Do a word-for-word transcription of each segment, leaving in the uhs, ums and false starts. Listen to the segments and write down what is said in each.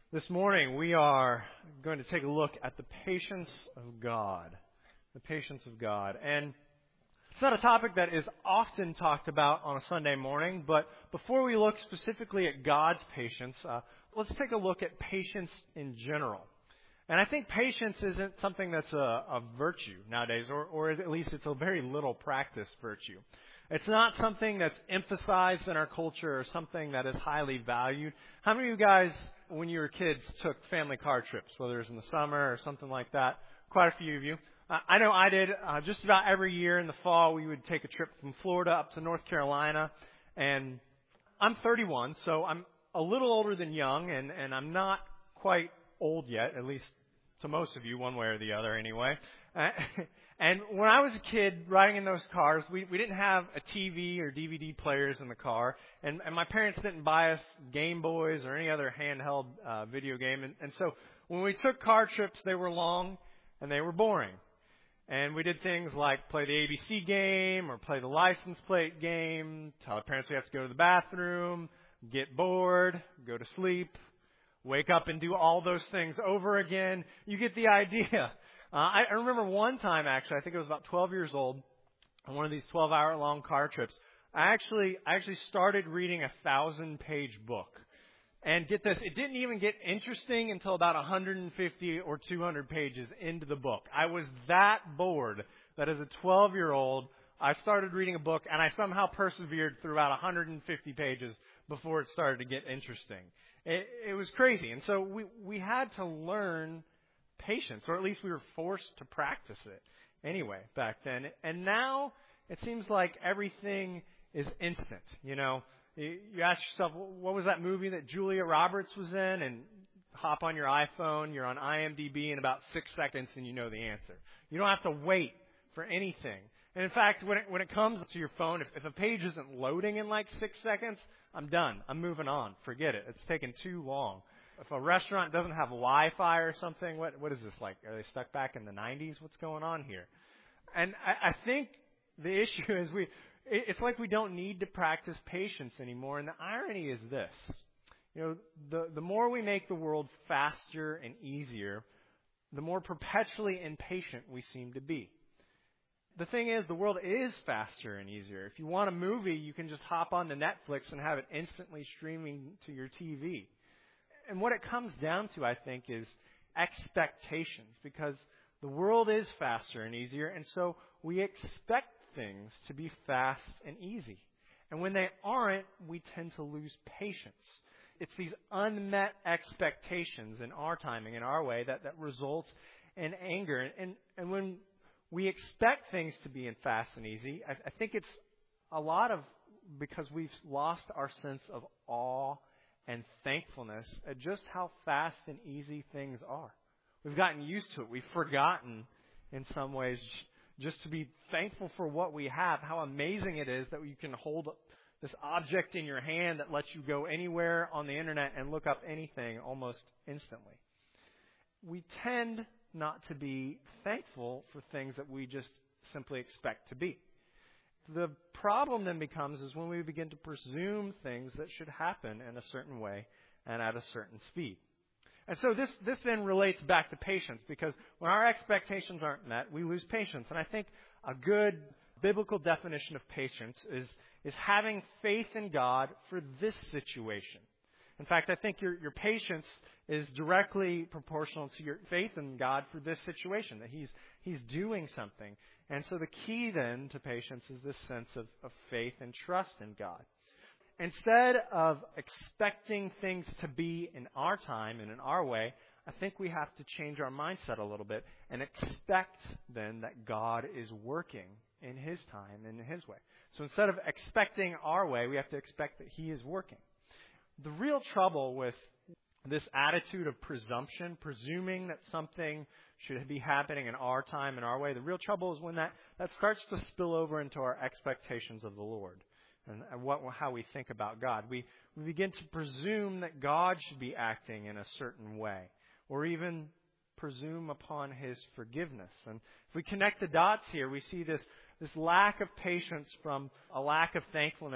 This morning we are going to take a look at the patience of God. The patience of God. And it's not a topic that is often talked about on a Sunday morning, but before we look specifically at God's patience, uh, let's take a look at patience in general. And I think patience isn't something that's a, a virtue nowadays, or, or at least it's a very little practiced virtue. It's not something that's emphasized in our culture or something that is highly valued. How many of you guys, when you were kids, took family car trips, whether it was in the summer or something like that? Quite a few of you. Uh, I know I did. Uh, just about every year in the fall, we would take a trip from Florida up to North Carolina. And I'm thirty-one, so I'm a little older than young, and, and I'm not quite old yet, at least to most of you, one way or the other anyway. Uh, and when I was a kid riding in those cars, we, we didn't have a T V or D V D players in the car, and, and my parents didn't buy us Game Boys or any other handheld uh, video game. And, and so when we took car trips, they were long and they were boring. And we did things like play the A B C game or play the license plate game, tell our parents we have to go to the bathroom, get bored, go to sleep, wake up and do all those things over again. You get the idea. Uh, I, I remember one time, actually, I think I was about twelve years old, on one of these twelve-hour-long car trips. I actually, I actually started reading a thousand-page book. And get this, it didn't even get interesting until about one hundred fifty or two hundred pages into the book. I was that bored that as a twelve-year-old, I started reading a book, and I somehow persevered through about one hundred fifty pages before it started to get interesting. It, it was crazy. And so we, we had to learn patience, or at least we were forced to practice it anyway back then. And now it seems like everything is instant. You know, you, you ask yourself, what was that movie that Julia Roberts was in? And hop on your iPhone, you're on I M D B in about six seconds and you know the answer. You don't have to wait for anything. And in fact, when it, when it comes to your phone, if, if a page isn't loading in like six seconds, I'm done. I'm moving on. Forget it. It's taken too long. If a restaurant doesn't have Wi-Fi or something, what what is this like? Are they stuck back in the nineties? What's going on here? And I, I think the issue is we it's like we don't need to practice patience anymore. And the irony is this. You know, the, the more we make the world faster and easier, the more perpetually impatient we seem to be. The thing is, the world is faster and easier. If you want a movie, you can just hop onto Netflix and have it instantly streaming to your T V. And what it comes down to, I think, is expectations, because the world is faster and easier, and so we expect things to be fast and easy. And when they aren't, we tend to lose patience. It's these unmet expectations in our timing, in our way, that, that results in anger. And, and when we expect things to be in fast and easy, I, I think it's a lot of because we've lost our sense of awe and thankfulness at just how fast and easy things are. We've gotten used to it. We've forgotten, in some ways, just to be thankful for what we have, how amazing it is that you can hold this object in your hand that lets you go anywhere on the internet and look up anything almost instantly. We tend not to be thankful for things that we just simply expect to be. The problem then becomes is when we begin to presume things that should happen in a certain way and at a certain speed. And so this, this then relates back to patience, because when our expectations aren't met, we lose patience. And I think a good biblical definition of patience is, is having faith in God for this situation. In fact, I think your, your patience is directly proportional to your faith in God for this situation, that He's, he's doing something. And so the key then to patience is this sense of, of faith and trust in God. Instead of expecting things to be in our time and in our way, I think we have to change our mindset a little bit and expect then that God is working in His time and in His way. So instead of expecting our way, we have to expect that He is working. The real trouble with this attitude of presumption, presuming that something should be happening in our time and our way, the real trouble is when that, that starts to spill over into our expectations of the Lord and what, how we think about God. We, we begin to presume that God should be acting in a certain way, or even presume upon His forgiveness. And if we connect the dots here, we see this, this lack of patience from a lack of thankfulness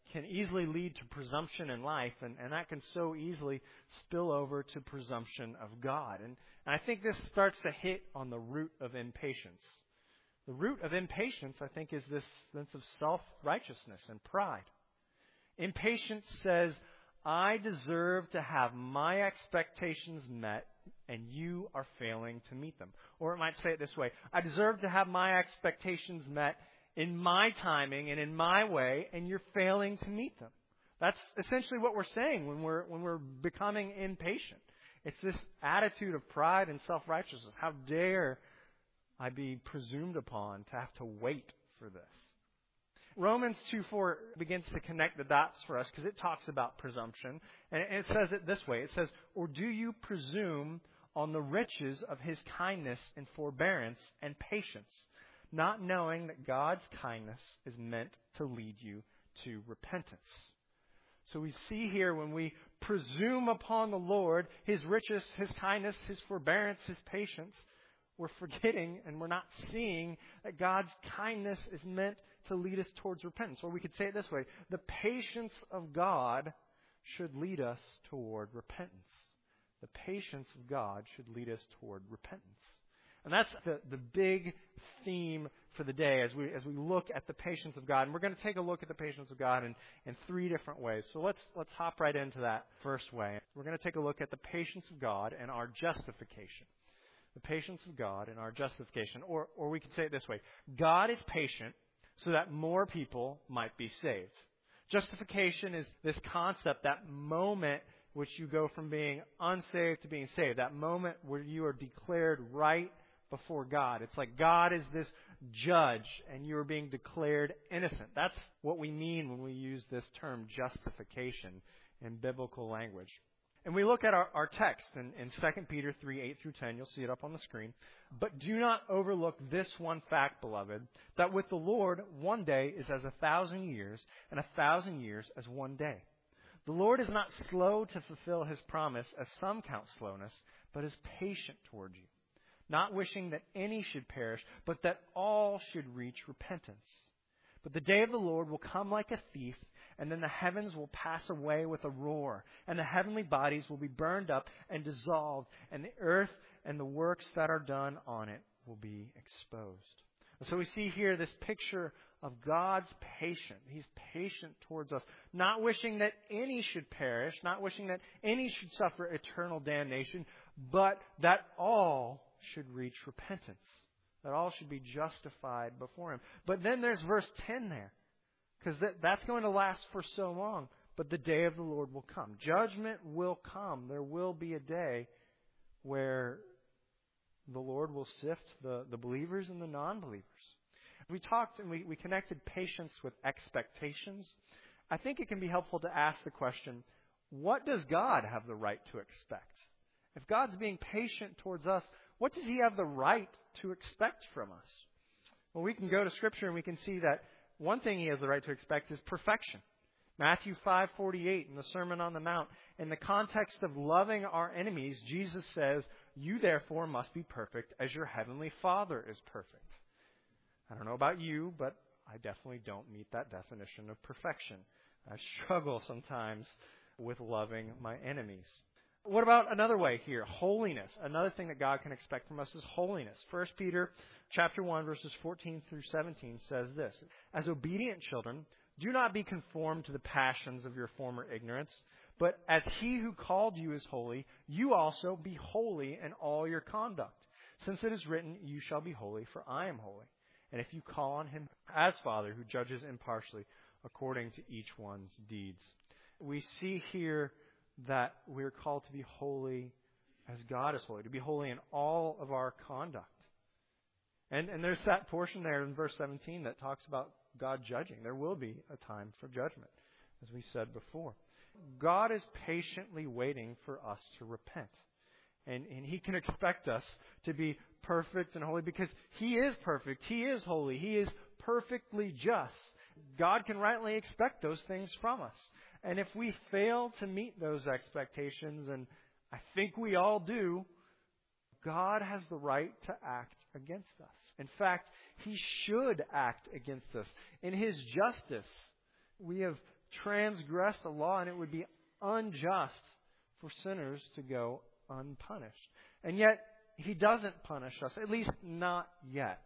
can easily lead to presumption in life, and, and that can so easily spill over to presumption of God. And, and I think this starts to hit on the root of impatience. The root of impatience, I think, is this sense of self-righteousness and pride. Impatience says, I deserve to have my expectations met, and you are failing to meet them. Or it might say it this way, I deserve to have my expectations met in my timing and in my way, and you're failing to meet them. That's essentially what we're saying when we're when we're becoming impatient. It's this attitude of pride and self-righteousness. How dare I be presumed upon to have to wait for this? Romans two four begins to connect the dots for us because it talks about presumption. And it says it this way. It says, or do you presume on the riches of his kindness and forbearance and patience, not knowing that God's kindness is meant to lead you to repentance? So we see here when we presume upon the Lord, his riches, his kindness, his forbearance, his patience, we're forgetting and we're not seeing that God's kindness is meant to lead us towards repentance. Or we could say it this way, the patience of God should lead us toward repentance. The patience of God should lead us toward repentance. And that's the, the big theme for the day as we as we look at the patience of God. And we're going to take a look at the patience of God in, in three different ways. So let's let's hop right into that first way. We're going to take a look at the patience of God and our justification. The patience of God and our justification. Or or we could say it this way. God is patient so that more people might be saved. Justification is this concept, that moment which you go from being unsaved to being saved. That moment where you are declared right before God. It's like God is this judge and you are being declared innocent. That's what we mean when we use this term justification in biblical language. And we look at our, our text in, in Second Peter three, eight through ten. You'll see it up on the screen. But do not overlook this one fact, beloved, that with the Lord, one day is as a thousand years, and a thousand years as one day. The Lord is not slow to fulfill his promise, as some count slowness, but is patient toward you, not wishing that any should perish, but that all should reach repentance. But the day of the Lord will come like a thief, and then the heavens will pass away with a roar, and the heavenly bodies will be burned up and dissolved, and the earth and the works that are done on it will be exposed. And so we see here this picture of God's patient. He's patient towards us, not wishing that any should perish, not wishing that any should suffer eternal damnation, but that all should reach repentance, that all should be justified before him. But then there's verse ten there, because that, that's going to last for so long. But the day of the Lord will come. Judgment will come. There will be a day where the Lord will sift the, the believers and the non-believers. We talked and we, we connected patience with expectations. I think it can be helpful to ask the question, what does God have the right to expect? If God's being patient towards us, what does he have the right to expect from us? Well, we can go to Scripture and we can see that one thing he has the right to expect is perfection. Matthew five forty-eight in the Sermon on the Mount, in the context of loving our enemies, Jesus says, you therefore must be perfect as your heavenly Father is perfect. I don't know about you, but I definitely don't meet that definition of perfection. I struggle sometimes with loving my enemies. What about another way here? Holiness. Another thing that God can expect from us is holiness. First Peter chapter one, verses fourteen through seventeen says this, as obedient children, do not be conformed to the passions of your former ignorance, but as he who called you is holy, you also be holy in all your conduct. Since it is written, you shall be holy, for I am holy. And if you call on him as Father, who judges impartially according to each one's deeds. We see here that we're called to be holy as God is holy, to be holy in all of our conduct. And, and there's that portion there in verse seventeen that talks about God judging. There will be a time for judgment, as we said before. God is patiently waiting for us to repent. And, and he can expect us to be perfect and holy because he is perfect. He is holy. He is perfectly just. God can rightly expect those things from us. And if we fail to meet those expectations, and I think we all do, God has the right to act against us. In fact, he should act against us. In his justice, we have transgress the law, and it would be unjust for sinners to go unpunished. And yet, He doesn't punish us, at least not yet.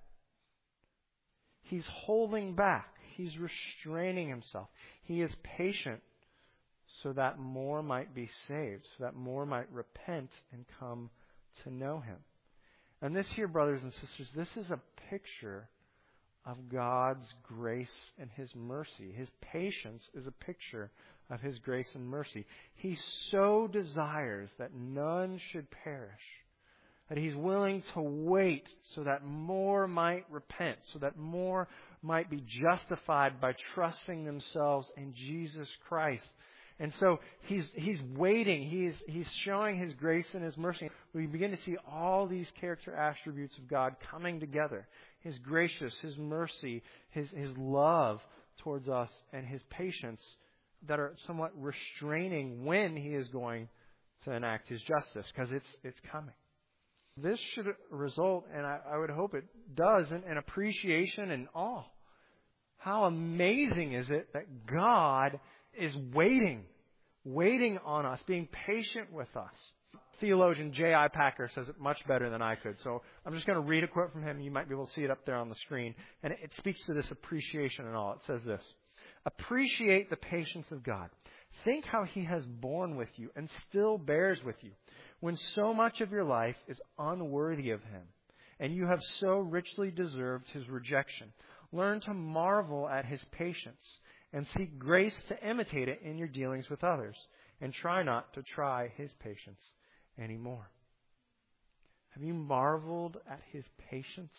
He's holding back. He's restraining Himself. He is patient so that more might be saved, so that more might repent and come to know Him. And this here, brothers and sisters, this is a picture of God's grace and His mercy. His patience is a picture of His grace and mercy. He so desires that none should perish, that He's willing to wait so that more might repent, so that more might be justified by trusting themselves in Jesus Christ. And so He's He's waiting. He's He's showing His grace and His mercy. We begin to see all these character attributes of God coming together. His gracious, His mercy, His His love towards us, and His patience that are somewhat restraining when He is going to enact His justice, because it's it's coming. This should result, and I, I would hope it does, in, in appreciation and awe. How amazing is it that God is waiting, waiting on us, being patient with us. Theologian J I Packer says it much better than I could. So I'm just going to read a quote from him. You might be able to see it up there on the screen. And it speaks to this appreciation and all. It says this: appreciate the patience of God. Think how He has borne with you and still bears with you when so much of your life is unworthy of Him, and you have so richly deserved His rejection. Learn to marvel at His patience and seek grace to imitate it in your dealings with others, and try not to try His patience anymore. Have you marveled at His patience?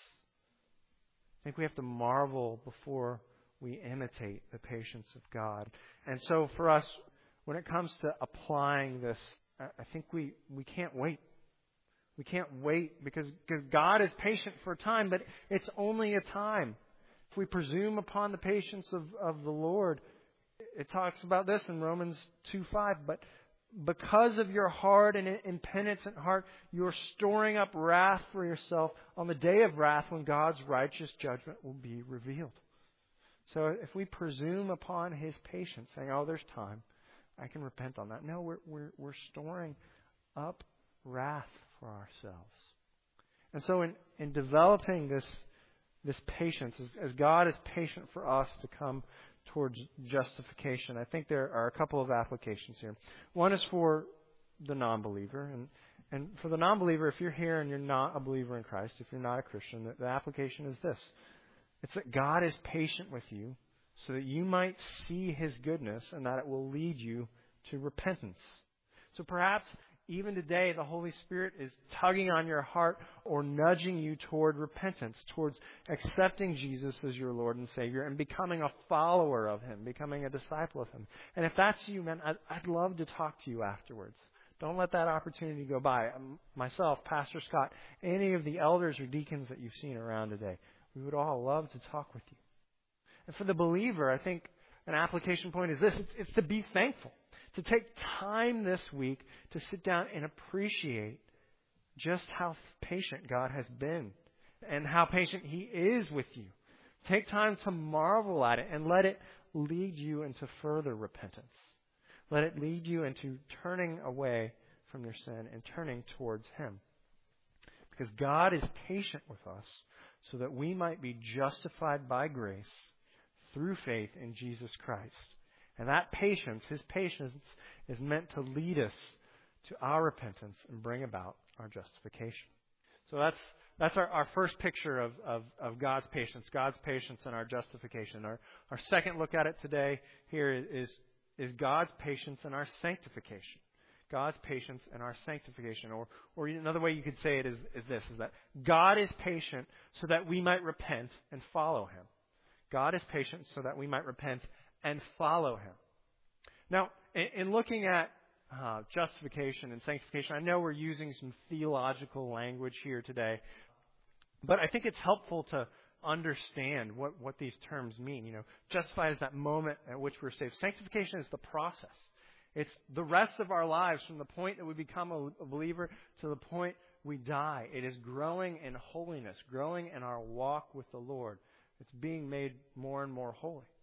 I think we have to marvel before we imitate the patience of God. And so for us, when it comes to applying this, I think we, we can't wait. We can't wait because, because God is patient for a time, but it's only a time. If we presume upon the patience of, of the Lord, it talks about this in Romans two five, but because of your hard and impenitent heart, you are storing up wrath for yourself on the day of wrath when God's righteous judgment will be revealed. So if we presume upon His patience, saying, oh, there's time, I can repent on that. No, we're, we're, we're storing up wrath for ourselves. And so in, in developing this, this patience, as, as God is patient for us to come towards justification, I think there are a couple of applications here. One is for the non-believer. And, and for the non-believer, if you're here and you're not a believer in Christ, if you're not a Christian, the, the application is this. It's that God is patient with you so that you might see His goodness and that it will lead you to repentance. So perhaps even today the Holy Spirit is tugging on your heart or nudging you toward repentance, towards accepting Jesus as your Lord and Savior and becoming a follower of Him, becoming a disciple of Him. And if that's you, man, I'd, I'd love to talk to you afterwards. Don't let that opportunity go by. Myself, Pastor Scott, any of the elders or deacons that you've seen around today, we would all love to talk with you. And for the believer, I think an application point is this. It's, it's to be thankful. To take time this week to sit down and appreciate just how patient God has been and how patient He is with you. Take time to marvel at it and let it lead you into further repentance. Let it lead you into turning away from your sin and turning towards Him. Because God is patient with us so that we might be justified by grace through faith in Jesus Christ. And that patience, His patience, is meant to lead us to our repentance and bring about our justification. So that's that's our, our first picture of, of, of God's patience, God's patience and our justification. Our, our second look at it today here is, is God's patience and our sanctification. God's patience and our sanctification. Or, or another way you could say it is, is this, is that God is patient so that we might repent and follow Him. God is patient so that we might repent and follow Him. Now, in, in looking at uh, justification and sanctification, I know we're using some theological language here today, but I think it's helpful to understand what, what these terms mean. You know, justified is that moment at which we're saved. Sanctification is the process. It's the rest of our lives from the point that we become a, a believer to the point we die. It is growing in holiness, growing in our walk with the Lord. It's being made more and more holy.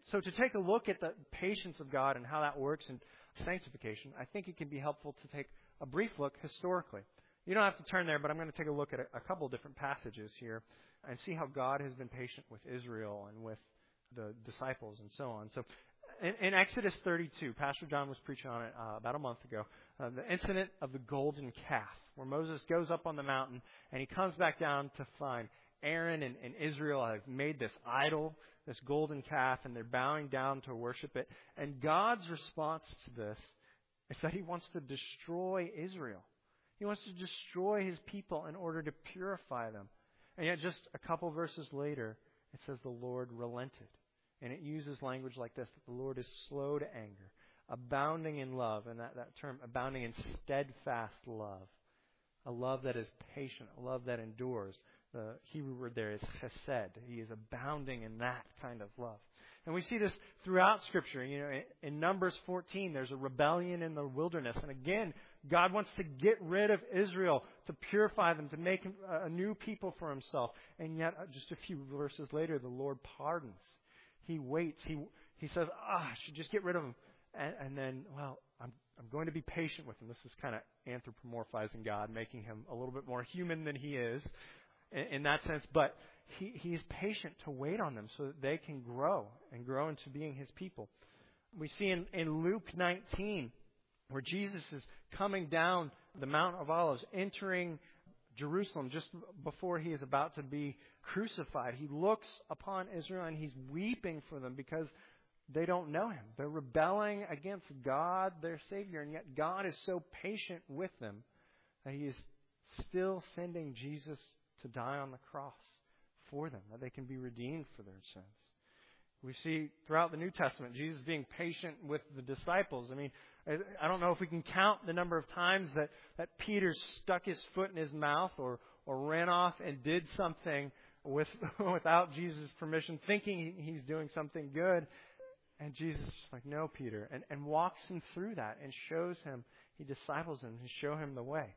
so to take a look at the patience of God and how that works in sanctification, I think it can be helpful to take a brief look historically. You don't have to turn there, but I'm going to take a look at a, a couple of different passages here and see how God has been patient with Israel and with the disciples and so on. So in, in Exodus thirty-two, Pastor John was preaching on it uh, about a month ago, uh, the incident of the golden calf, where Moses goes up on the mountain and he comes back down to find Aaron and, and Israel have made this idol, this golden calf, and they're bowing down to worship it. And God's response to this is that he wants to destroy Israel. He wants to destroy his people in order to purify them. And yet just a couple verses later, it says the Lord relented. And it uses language like this, that the Lord is slow to anger, abounding in love, and that, that term, abounding in steadfast love. A love that is patient, a love that endures. The Hebrew word there is chesed. He is abounding in that kind of love. And we see this throughout Scripture. You know, in, in Numbers fourteen, there's a rebellion in the wilderness. And again, God wants to get rid of Israel, to purify them, to make a new people for himself. And yet, just a few verses later, the Lord pardons. He waits. He he says, ah, I should just get rid of them. And, and then, well, I'm I'm going to be patient with him. This is kind of anthropomorphizing God, making him a little bit more human than he is in, in that sense. But he, he is patient to wait on them so that they can grow and grow into being his people. We see in, in Luke nineteen where Jesus is coming down the Mount of Olives, entering Jerusalem just before he is about to be crucified. He looks upon Israel and he's weeping for them because they don't know him. They're rebelling against God, their Savior, and yet God is so patient with them that he is still sending Jesus to die on the cross for them, that they can be redeemed for their sins. We see throughout the New Testament Jesus being patient with the disciples. I mean, I don't know if we can count the number of times that, that Peter stuck his foot in his mouth or, or ran off and did something with without Jesus' permission, thinking he's doing something good. And Jesus is like, no, Peter, and, and walks him through that and shows him, he disciples him and show him the way.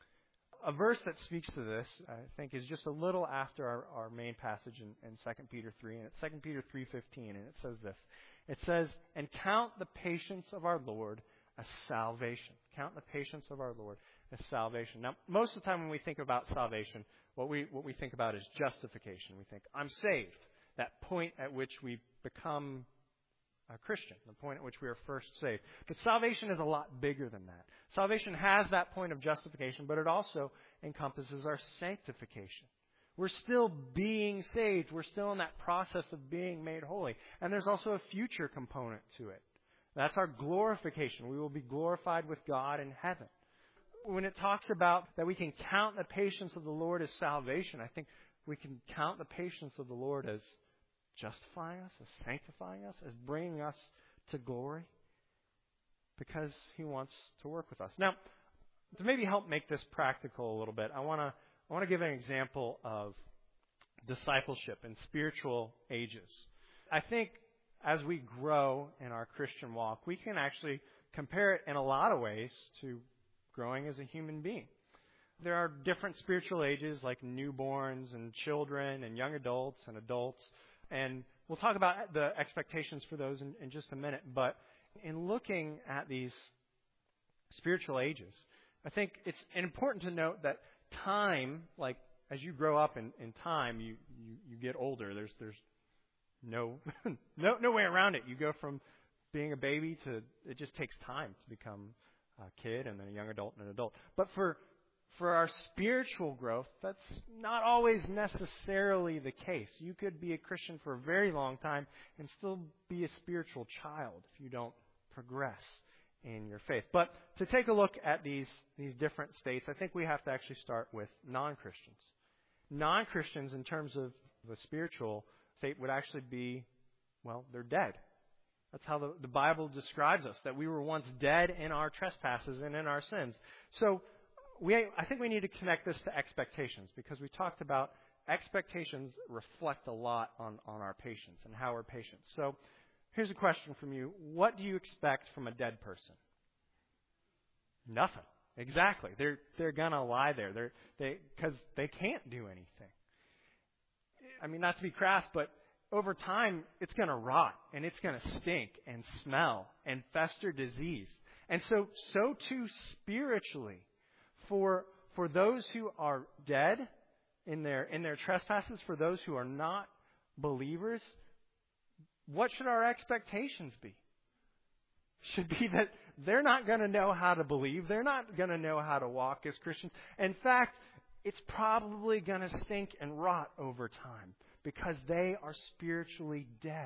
A verse that speaks to this, I think, is just a little after our, our main passage in, in Second Peter three, and it's Second Peter three fifteen, and it says this. It says, and count the patience of our Lord as salvation. Count the patience of our Lord as salvation. Now, most of the time when we think about salvation, what we what we think about is justification. We think, I'm saved. That point at which we become a Christian, the point at which we are first saved. But salvation is a lot bigger than that. Salvation has that point of justification, but it also encompasses our sanctification. We're still being saved. We're still in that process of being made holy. And there's also a future component to it. That's our glorification. We will be glorified with God in heaven. When it talks about that we can count the patience of the Lord as salvation, I think we can count the patience of the Lord as justifying us, as sanctifying us, as bringing us to glory, because he wants to work with us. Now, to maybe help make this practical a little bit, I want to I want to give an example of discipleship in spiritual ages. I think as we grow in our Christian walk, we can actually compare it in a lot of ways to growing as a human being. There are different spiritual ages like newborns and children and young adults and adults. And we'll talk about the expectations for those in, in just a minute. But in looking at these spiritual ages, I think it's important to note that time, like as you grow up in, in time, you, you, you get older. There's there's no, no no way around it. You go from being a baby to, it just takes time to become a kid and then a young adult and an adult. But for For our spiritual growth, that's not always necessarily the case. You could be a Christian for a very long time and still be a spiritual child if you don't progress in your faith. But to take a look at these, these different states, I think we have to actually start with non-Christians. Non-Christians, in terms of the spiritual state, would actually be, well, they're dead. That's how the, the Bible describes us, that we were once dead in our trespasses and in our sins. So, We, I think we need to connect this to expectations, because we talked about expectations reflect a lot on, on our patience and how we're patient. So here's a question from you. What do you expect from a dead person? Nothing. Exactly. They're they're gonna lie there. They're they because they can't do anything. I mean, not to be crass, but over time, it's going to rot and it's going to stink and smell and fester disease. And so, so too spiritually, for for those who are dead in their in their trespasses, for those who are not believers, what should our expectations be? Should be that they're not going to know how to believe. They're not going to know how to walk as Christians. In fact, it's probably going to stink and rot over time because they are spiritually dead.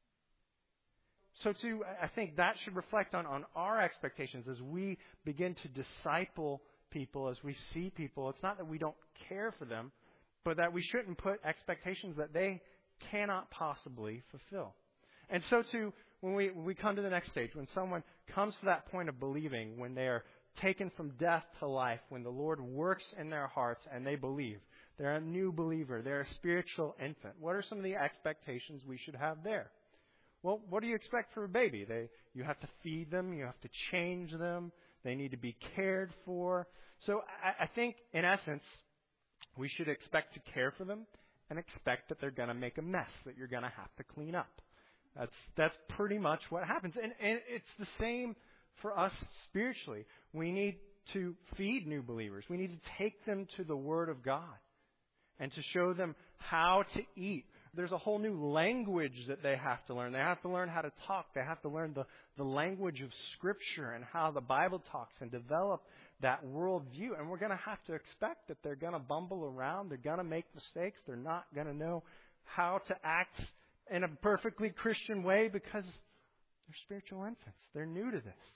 So too, I think that should reflect on, on our expectations as we begin to disciple people, as we see people. It's not that we don't care for them, but that we shouldn't put expectations that they cannot possibly fulfill. And so too, when we, when we come to the next stage, when someone comes to that point of believing, when they are taken from death to life, when the Lord works in their hearts and they believe, they're a new believer, they're a spiritual infant. What are some of the expectations we should have there? Well, what do you expect for a baby? They, you have to feed them, you have to change them, they need to be cared for. So I, I think, in essence, we should expect to care for them and expect that they're going to make a mess that you're going to have to clean up. That's that's pretty much what happens. And, and it's the same for us spiritually. We need to feed new believers. We need to take them to the Word of God and to show them how to eat. There's a whole new language that they have to learn. They have to learn how to talk. They have to learn the, the language of Scripture and how the Bible talks and develop that worldview. And we're going to have to expect that they're going to bumble around. They're going to make mistakes. They're not going to know how to act in a perfectly Christian way because they're spiritual infants. They're new to this.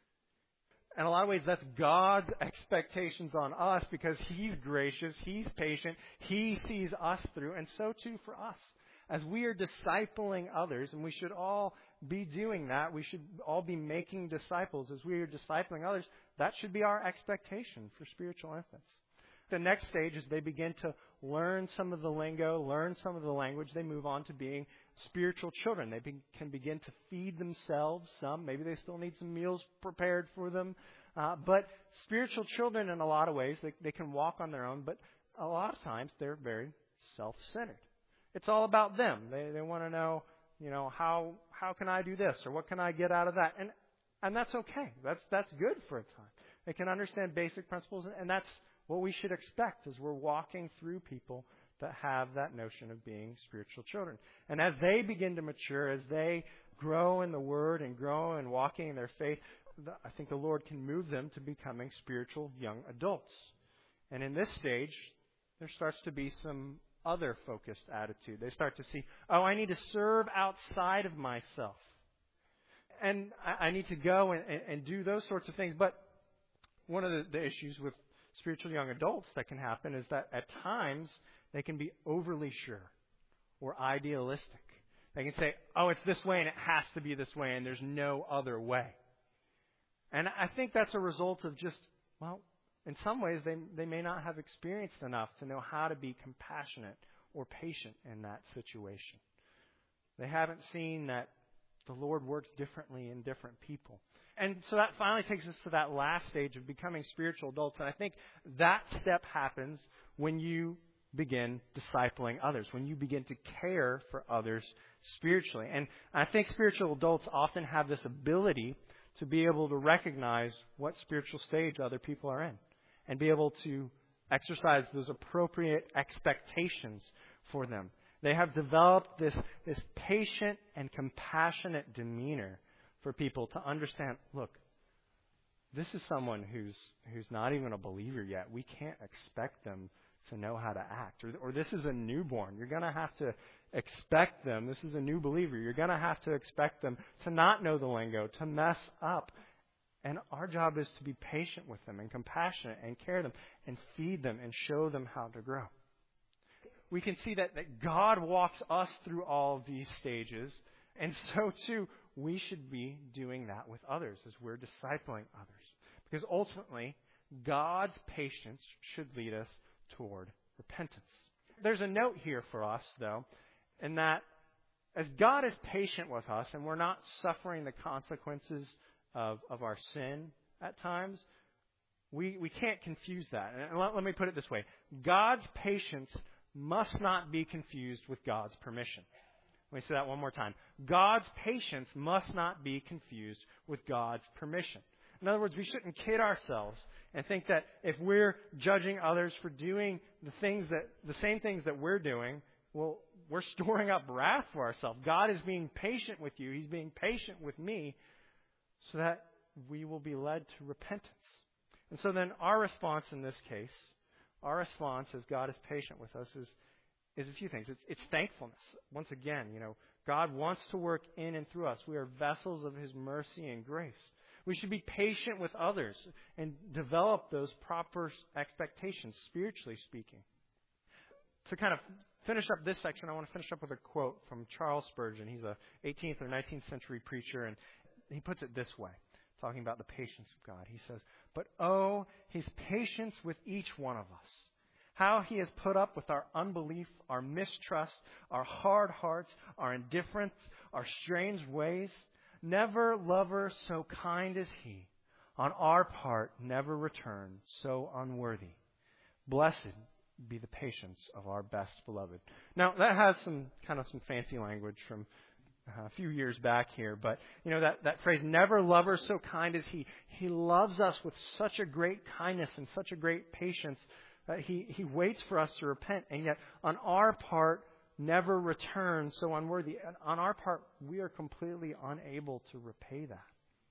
In a lot of ways, that's God's expectations on us because He's gracious, He's patient, He sees us through, and so too for us. As we are discipling others, and we should all be doing that, we should all be making disciples as we are discipling others, that should be our expectation for spiritual infants. The next stage is they begin to learn some of the lingo, learn some of the language. They move on to being spiritual children. They be, can begin to feed themselves some. Maybe they still need some meals prepared for them. Uh, but spiritual children, in a lot of ways, they, they can walk on their own. But a lot of times, they're very self-centered. It's all about them. They they want to know, you know, how how can I do this or what can I get out of that? And and that's okay. That's that's good for a time. They can understand basic principles, and that's what we should expect as we're walking through people that have that notion of being spiritual children. And as they begin to mature, as they grow in the Word and grow in walking in their faith, I think the Lord can move them to becoming spiritual young adults. And in this stage, there starts to be some other focused attitude. They start to see, oh, I need to serve outside of myself. And I, I need to go and, and, and do those sorts of things. But one of the, the issues with spiritual young adults that can happen is that at times they can be overly sure or idealistic. They can say, oh, it's this way and it has to be this way and there's no other way. And I think that's a result of just, well, in some ways they they may not have experienced enough to know how to be compassionate or patient in that situation. They haven't seen that the Lord works differently in different people. And so that finally takes us to that last stage of becoming spiritual adults. And I think that step happens when you begin discipling others, when you begin to care for others spiritually. And I think spiritual adults often have this ability to be able to recognize what spiritual stage other people are in and be able to exercise those appropriate expectations for them. They have developed this, this patient and compassionate demeanor for people to understand, look, this is someone who's who's not even a believer yet. We can't expect them to know how to act. Or, or this is a newborn. You're going to have to expect them. This is a new believer. You're going to have to expect them to not know the lingo, to mess up. And our job is to be patient with them and compassionate and care them and feed them and show them how to grow. We can see that, that God walks us through all of these stages. And so, too, we should be doing that with others as we're discipling others. Because ultimately, God's patience should lead us toward repentance. There's a note here for us, though, in that as God is patient with us and we're not suffering the consequences of, of our sin at times, we, we can't confuse that. And let, let me put it this way. God's patience must not be confused with God's permission. Let me say that one more time. God's patience must not be confused with God's permission. In other words, we shouldn't kid ourselves and think that if we're judging others for doing the things that, the same things that we're doing, well, we're storing up wrath for ourselves. God is being patient with you. He's being patient with me so that we will be led to repentance. And so then our response in this case, our response as God is patient with us is, is a few things. It's, it's thankfulness. Once again, you know, God wants to work in and through us. We are vessels of His mercy and grace. We should be patient with others and develop those proper expectations, spiritually speaking. To kind of finish up this section, I want to finish up with a quote from Charles Spurgeon. He's a eighteenth or nineteenth century preacher, and he puts it this way, talking about the patience of God. He says, "But oh, His patience with each one of us. How He has put up with our unbelief, our mistrust, our hard hearts, our indifference, our strange ways. Never lover so kind as He. On our part, never return so unworthy. Blessed be the patience of our best beloved." Now, that has some kind of some fancy language from uh, a few years back here, but you know that, that phrase, never lover so kind as He. He loves us with such a great kindness and such a great patience that He, he waits for us to repent, and yet on our part, never return so unworthy. And on our part, we are completely unable to repay that.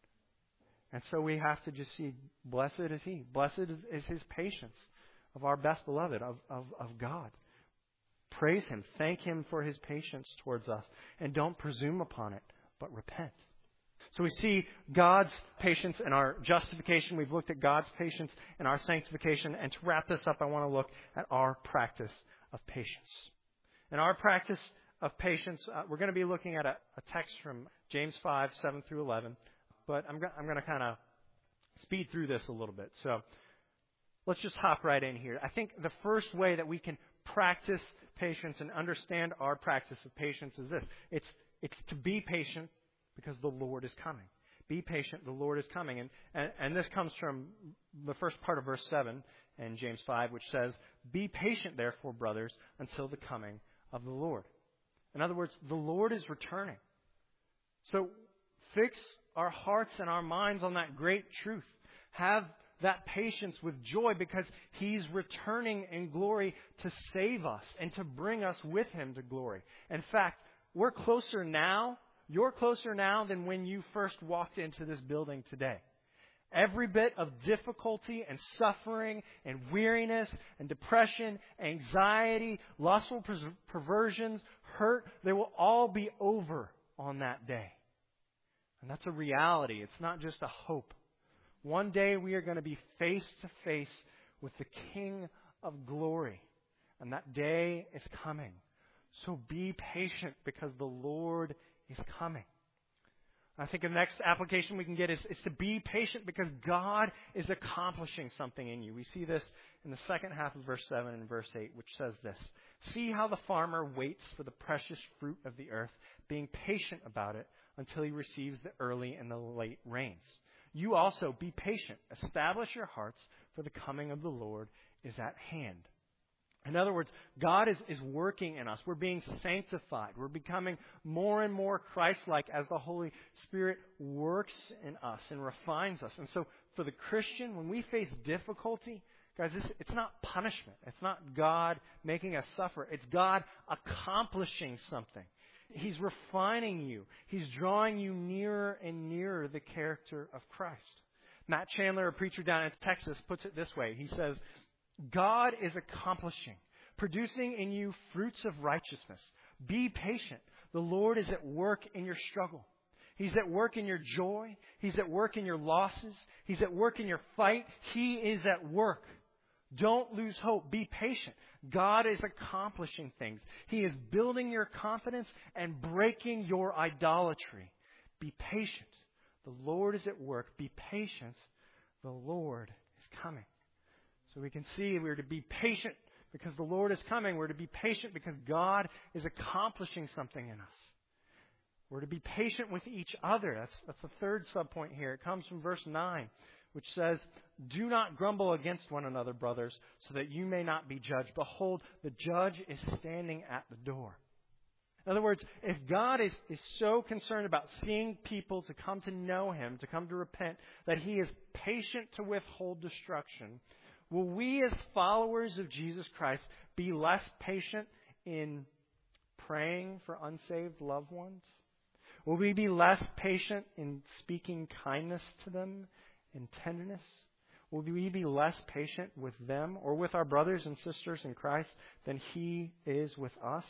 And so we have to just see, blessed is He. Blessed is His patience of our best beloved, of, of, of God. Praise Him. Thank Him for His patience towards us. And don't presume upon it, but repent. So we see God's patience in our justification. We've looked at God's patience in our sanctification. And to wrap this up, I want to look at our practice of patience. In our practice of patience, uh, we're going to be looking at a, a text from James five, seven through eleven. But I'm, go- I'm going to kind of speed through this a little bit. So let's just hop right in here. I think the first way that we can practice patience and understand our practice of patience is this. It's, it's to be patient because the Lord is coming. Be patient, the Lord is coming. And, and, and this comes from the first part of verse seven in James five, which says, "Be patient, therefore, brothers, until the coming of the Lord." In other words, the Lord is returning. So fix our hearts and our minds on that great truth. Have that patience with joy because He's returning in glory to save us and to bring us with Him to glory. In fact, we're closer now, you're closer now than when you first walked into this building today. Every bit of difficulty and suffering and weariness and depression, anxiety, lustful perversions, hurt, they will all be over on that day. And that's a reality. It's not just a hope. One day we are going to be face to face with the King of glory. And that day is coming. So be patient because the Lord is coming. I think the next application we can get is, is to be patient because God is accomplishing something in you. We see this in the second half of verse seven and verse eight, which says this. "See how the farmer waits for the precious fruit of the earth, being patient about it until he receives the early and the late rains. You also be patient. Establish your hearts, for the coming of the Lord is at hand." In other words, God is, is working in us. We're being sanctified. We're becoming more and more Christ-like as the Holy Spirit works in us and refines us. And so for the Christian, when we face difficulty, guys, this, it's not punishment. It's not God making us suffer. It's God accomplishing something. He's refining you. He's drawing you nearer and nearer the character of Christ. Matt Chandler, a preacher down in Texas, puts it this way. He says, "God is accomplishing, producing in you fruits of righteousness. Be patient. The Lord is at work in your struggle. He's at work in your joy. He's at work in your losses. He's at work in your fight. He is at work. Don't lose hope. Be patient. God is accomplishing things. He is building your confidence and breaking your idolatry. Be patient. The Lord is at work. Be patient. The Lord is coming." So we can see we're to be patient because the Lord is coming. We're to be patient because God is accomplishing something in us. We're to be patient with each other. That's, that's the third subpoint here. It comes from verse nine, which says, "Do not grumble against one another, brothers, so that you may not be judged. Behold, the judge is standing at the door." In other words, if God is, is so concerned about seeing people to come to know Him, to come to repent, that He is patient to withhold destruction, will we as followers of Jesus Christ be less patient in praying for unsaved loved ones? Will we be less patient in speaking kindness to them and tenderness? Will we be less patient with them or with our brothers and sisters in Christ than He is with us?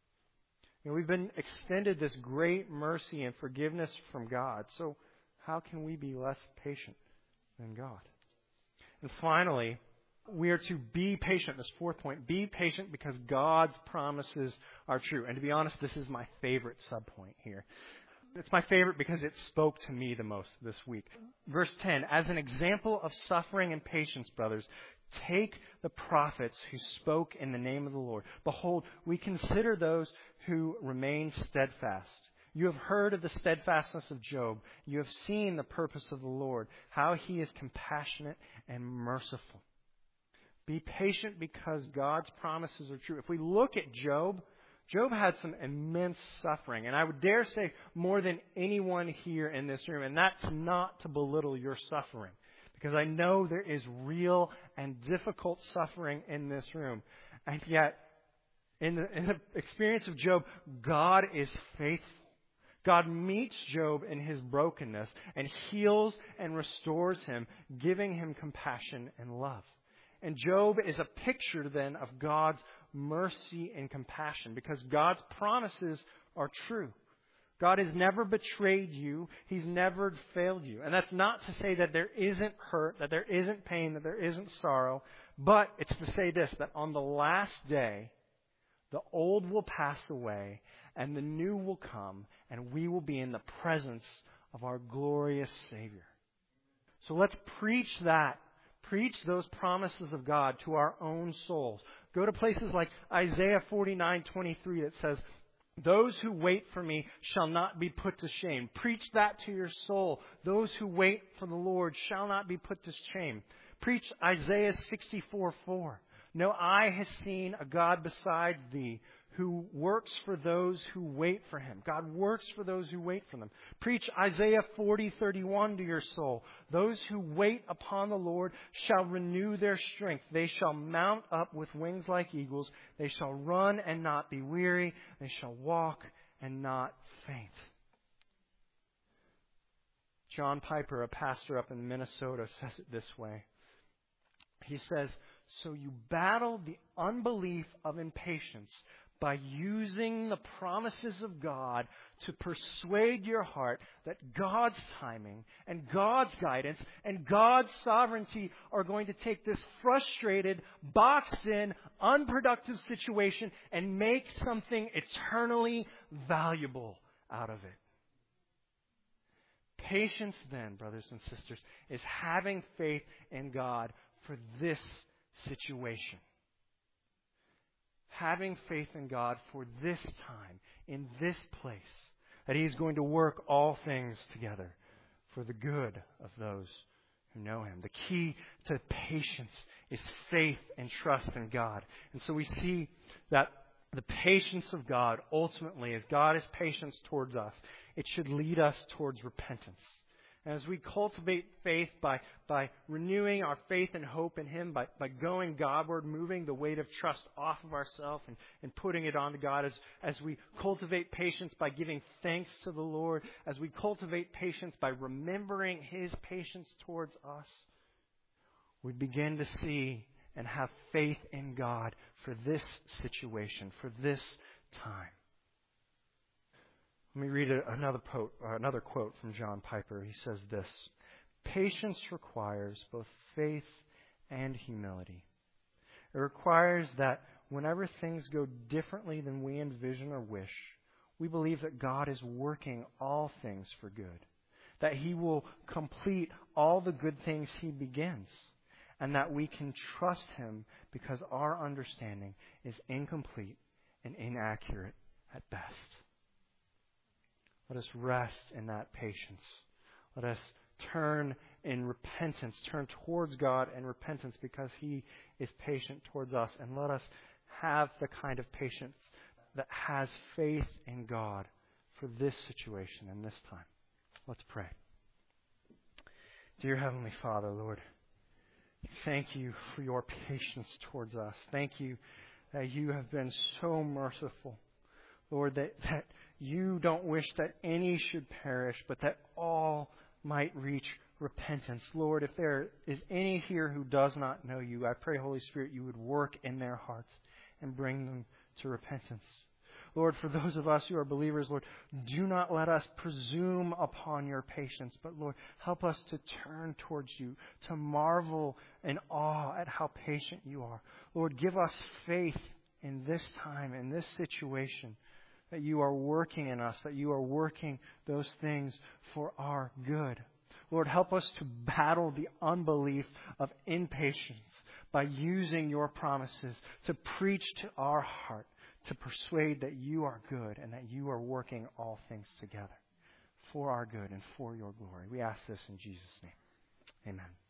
You know, we've been extended this great mercy and forgiveness from God. So how can we be less patient than God? And finally, we are to be patient. This fourth point, be patient because God's promises are true. And to be honest, this is my favorite subpoint here. It's my favorite because it spoke to me the most this week. Verse ten, as an example of suffering and patience, brothers, take the prophets who spoke in the name of the Lord. Behold, we consider those who remain steadfast. You have heard of the steadfastness of Job. You have seen the purpose of the Lord, how He is compassionate and merciful. Be patient because God's promises are true. If we look at Job, Job had some immense suffering, and I would dare say more than anyone here in this room, and that's not to belittle your suffering, because I know there is real and difficult suffering in this room. And yet, in the, in the experience of Job, God is faithful. God meets Job in his brokenness and heals and restores him, giving him compassion and love. And Job is a picture then of God's mercy and compassion, because God's promises are true. God has never betrayed you. He's never failed you. And that's not to say that there isn't hurt, that there isn't pain, that there isn't sorrow. But it's to say this, that on the last day, the old will pass away and the new will come, and we will be in the presence of our glorious Savior. So let's preach that. Preach those promises of God to our own souls. Go to places like Isaiah forty-nine twenty-three that says, those who wait for me shall not be put to shame. Preach that to your soul. Those who wait for the Lord shall not be put to shame. Preach Isaiah sixty-four four. No eye has seen a God besides thee, who works for those who wait for Him. God works for those who wait for them. Preach Isaiah forty thirty-one to your soul. Those who wait upon the Lord shall renew their strength. They shall mount up with wings like eagles. They shall run and not be weary. They shall walk and not faint. John Piper, a pastor up in Minnesota, says it this way. He says, so you battle the unbelief of impatience by using the promises of God to persuade your heart that God's timing and God's guidance and God's sovereignty are going to take this frustrated, boxed-in, unproductive situation and make something eternally valuable out of it. Patience then, brothers and sisters, is having faith in God for this situation. Having faith in God for this time, in this place, that He is going to work all things together for the good of those who know Him. The key to patience is faith and trust in God. And so we see that the patience of God, ultimately, as God is patient towards us, it should lead us towards repentance. As we cultivate faith by, by renewing our faith and hope in Him, by, by going Godward, moving the weight of trust off of ourselves and, and putting it onto God, as, as we cultivate patience by giving thanks to the Lord, as we cultivate patience by remembering His patience towards us, we begin to see and have faith in God for this situation, for this time. Let me read another quote, another quote from John Piper. He says this, patience requires both faith and humility. It requires that whenever things go differently than we envision or wish, we believe that God is working all things for good, that He will complete all the good things He begins, and that we can trust Him because our understanding is incomplete and inaccurate at best. Let us rest in that patience. Let us turn in repentance, turn towards God in repentance because He is patient towards us. And let us have the kind of patience that has faith in God for this situation and this time. Let's pray. Dear Heavenly Father, Lord, thank you for your patience towards us. Thank you that you have been so merciful. Lord, that, that you don't wish that any should perish, but that all might reach repentance. Lord, if there is any here who does not know you, I pray, Holy Spirit, you would work in their hearts and bring them to repentance. Lord, for those of us who are believers, Lord, do not let us presume upon your patience, but Lord, help us to turn towards you, to marvel in awe at how patient you are. Lord, give us faith in this time, in this situation, that you are working in us, that you are working those things for our good. Lord, help us to battle the unbelief of impatience by using your promises to preach to our heart, to persuade that you are good and that you are working all things together for our good and for your glory. We ask this in Jesus' name. Amen.